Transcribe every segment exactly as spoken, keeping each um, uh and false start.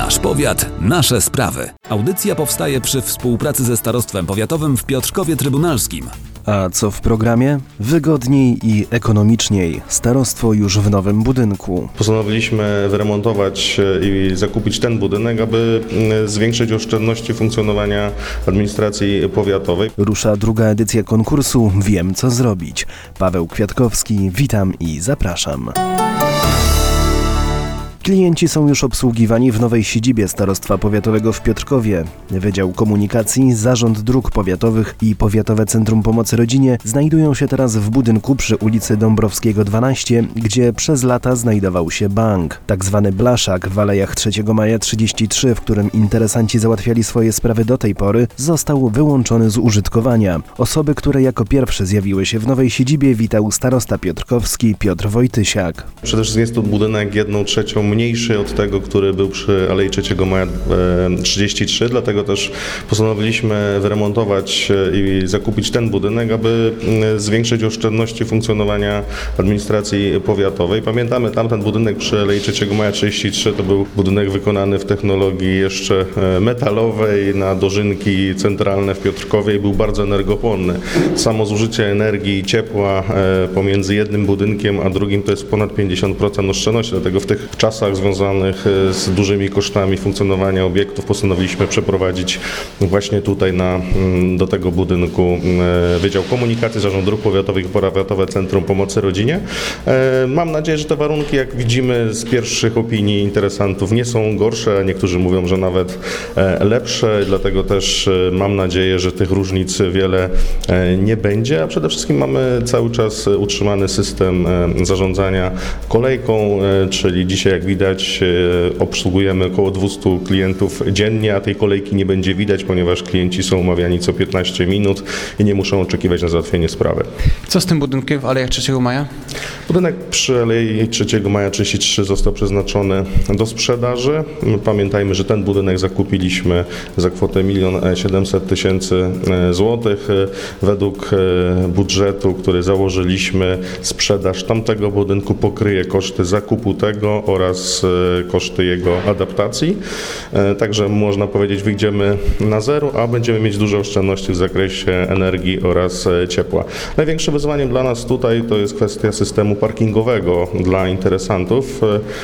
Nasz powiat, nasze sprawy. Audycja powstaje przy współpracy ze Starostwem Powiatowym w Piotrkowie Trybunalskim. A co w programie? Wygodniej i ekonomiczniej. Starostwo już w nowym budynku. Postanowiliśmy wyremontować i zakupić ten budynek, aby zwiększyć oszczędności funkcjonowania administracji powiatowej. Rusza druga edycja konkursu Wiem, co zrobić. Paweł Kwiatkowski, witam i zapraszam. Klienci są już obsługiwani w nowej siedzibie Starostwa Powiatowego w Piotrkowie. Wydział Komunikacji, Zarząd Dróg Powiatowych i Powiatowe Centrum Pomocy Rodzinie znajdują się teraz w budynku przy ulicy Dąbrowskiego dwanaście, gdzie przez lata znajdował się bank. Tak zwany blaszak w Alejach trzeciego Maja trzydzieści trzy, w którym interesanci załatwiali swoje sprawy do tej pory, został wyłączony z użytkowania. Osoby, które jako pierwsze zjawiły się w nowej siedzibie, witał starosta piotrkowski Piotr Wojtysiak. Przede wszystkim jest to budynek jedną trzecią mniejszy od tego, który był przy Alei trzeciego Maja trzydzieści trzy, dlatego też postanowiliśmy wyremontować i zakupić ten budynek, aby zwiększyć oszczędności funkcjonowania administracji powiatowej. Pamiętamy, tamten budynek przy Alei trzeciego Maja trzydzieści trzy to był budynek wykonany w technologii jeszcze metalowej na dożynki centralne w Piotrkowie i był bardzo energochłonny. Samo zużycie energii i ciepła pomiędzy jednym budynkiem a drugim to jest ponad pięćdziesiąt procent oszczędności, dlatego w tych czasach związanych z dużymi kosztami funkcjonowania obiektów postanowiliśmy przeprowadzić właśnie tutaj na, do tego budynku Wydział Komunikacji, Zarząd Dróg Powiatowych i Powiatowe Centrum Pomocy Rodzinie. Mam nadzieję, że te warunki, jak widzimy z pierwszych opinii interesantów, nie są gorsze, a niektórzy mówią, że nawet lepsze, dlatego też mam nadzieję, że tych różnic wiele nie będzie, a przede wszystkim mamy cały czas utrzymany system zarządzania kolejką, czyli dzisiaj, jak widać, obsługujemy około dwieście klientów dziennie, a tej kolejki nie będzie widać, ponieważ klienci są umawiani co piętnaście minut i nie muszą oczekiwać na załatwienie sprawy. Co z tym budynkiem w Alejach trzeciego Maja? Budynek przy Alei trzeciego Maja trzydzieści trzy został przeznaczony do sprzedaży. Pamiętajmy, że ten budynek zakupiliśmy za kwotę milion siedemset tysięcy złotych. Według budżetu, który założyliśmy, sprzedaż tamtego budynku pokryje koszty zakupu tego oraz koszty jego adaptacji. Także można powiedzieć, wyjdziemy na zero, a będziemy mieć duże oszczędności w zakresie energii oraz ciepła. Największym wyzwaniem dla nas tutaj to jest kwestia systemu parkingowego dla interesantów.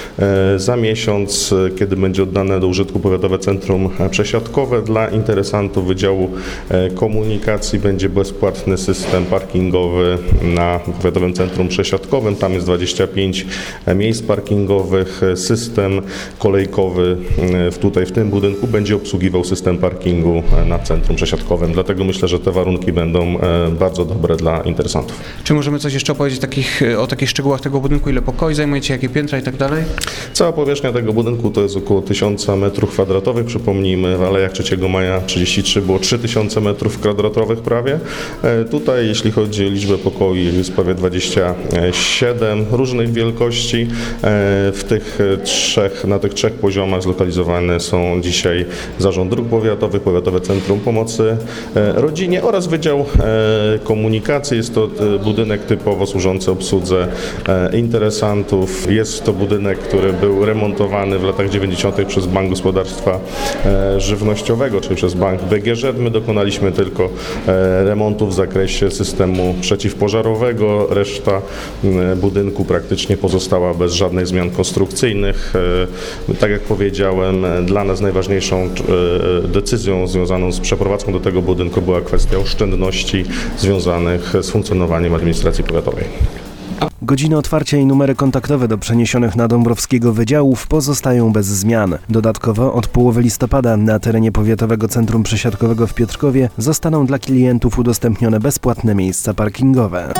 Za miesiąc, kiedy będzie oddane do użytku Powiatowe Centrum Przesiadkowe dla interesantów Wydziału Komunikacji, będzie bezpłatny system parkingowy na Powiatowym Centrum Przesiadkowym. Tam jest dwadzieścia pięć miejsc parkingowych. System kolejkowy tutaj w tym budynku będzie obsługiwał system parkingu na Centrum Przesiadkowym. Dlatego myślę, że te warunki będą bardzo dobre dla interesantów. Czy możemy coś jeszcze opowiedzieć takich, o takich szczegółach tego budynku? Ile pokoi zajmujecie, jakie piętra i tak dalej? Cała powierzchnia tego budynku to jest około tysiąc metrów kwadratowych. Przypomnijmy, w Alejach trzeciego Maja trzydzieści trzy było trzy tysiące metrów kwadratowych prawie. Tutaj, jeśli chodzi o liczbę pokoi, jest prawie dwadzieścia siedem różnych wielkości. W tych trzech, na tych trzech poziomach zlokalizowane są dzisiaj Zarząd Dróg Powiatowych, Powiatowe Centrum Pomocy Rodzinie oraz Wydział Komunikacji. Jest to budynek typowo służący obsłudze interesantów. Jest to budynek, który był remontowany w latach dziewięćdziesiątych przez Bank Gospodarstwa Żywnościowego, czyli przez Bank B G Ż. My dokonaliśmy tylko remontu w zakresie systemu przeciwpożarowego. Reszta budynku praktycznie pozostała bez żadnych zmian konstrukcyjnych. Tak jak powiedziałem, dla nas najważniejszą decyzją związaną z przeprowadzką do tego budynku była kwestia oszczędności związanych z funkcjonowaniem administracji powiatowej. Godziny otwarcia i numery kontaktowe do przeniesionych na Dąbrowskiego wydziałów pozostają bez zmian. Dodatkowo od połowy listopada na terenie Powiatowego Centrum Przesiadkowego w Piotrkowie zostaną dla klientów udostępnione bezpłatne miejsca parkingowe.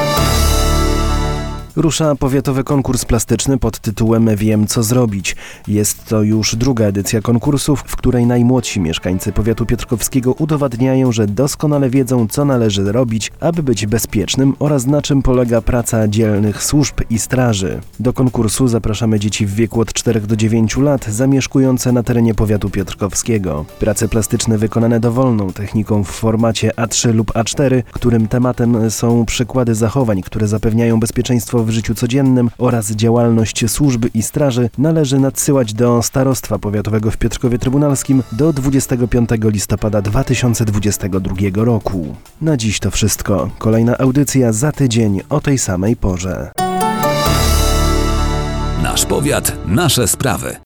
Rusza powiatowy konkurs plastyczny pod tytułem Wiem, co zrobić. Jest to już druga edycja konkursu, w której najmłodsi mieszkańcy powiatu piotrkowskiego udowadniają, że doskonale wiedzą, co należy robić, aby być bezpiecznym oraz na czym polega praca dzielnych służb i straży. Do konkursu zapraszamy dzieci w wieku od czterech do dziewięciu lat zamieszkujące na terenie powiatu piotrkowskiego. Prace plastyczne wykonane dowolną techniką w formacie A trzy lub A cztery, którym tematem są przykłady zachowań, które zapewniają bezpieczeństwo w życiu codziennym oraz działalność służby i straży należy nadsyłać do Starostwa Powiatowego w Piotrkowie Trybunalskim do dwudziestego piątego listopada dwa tysiące dwudziestego drugiego roku. Na dziś to wszystko. Kolejna audycja za tydzień o tej samej porze. Nasz powiat, nasze sprawy.